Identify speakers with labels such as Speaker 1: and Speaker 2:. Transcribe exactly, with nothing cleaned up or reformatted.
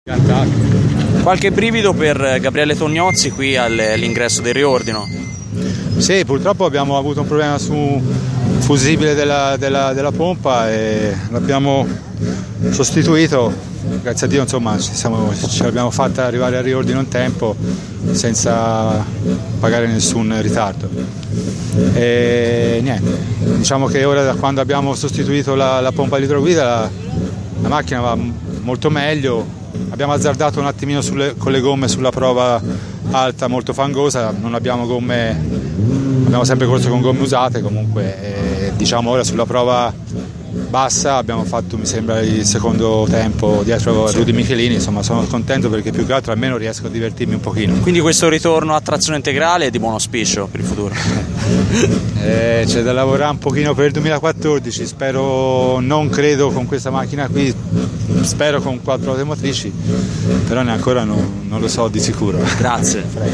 Speaker 1: Qualche brivido per Gabriele Tognozzi qui all'ingresso del riordino?
Speaker 2: Sì, purtroppo abbiamo avuto un problema su un fusibile della, della, della pompa e l'abbiamo sostituito. Grazie a Dio, insomma, ci, siamo, ce l'abbiamo fatta arrivare al riordino in tempo senza pagare nessun ritardo. E niente, diciamo che ora, da quando abbiamo sostituito la, la pompa all'idroguida, la, la macchina va molto meglio. Abbiamo azzardato un attimino sulle, con le gomme sulla prova alta molto fangosa, non abbiamo gomme, abbiamo sempre corso con gomme usate comunque, e, diciamo ora sulla prova bassa abbiamo fatto, mi sembra, il secondo tempo dietro a Rudy Michelini. Insomma, sono contento perché più che altro almeno riesco a divertirmi un pochino.
Speaker 1: Quindi questo ritorno a trazione integrale è di buon auspicio per il futuro?
Speaker 2: eh, c'è da lavorare un pochino per il duemilaquattordici, spero, non credo con questa macchina qui, spero con quattro ruote motrici, però neanche ancora non, non lo so di sicuro.
Speaker 1: Grazie.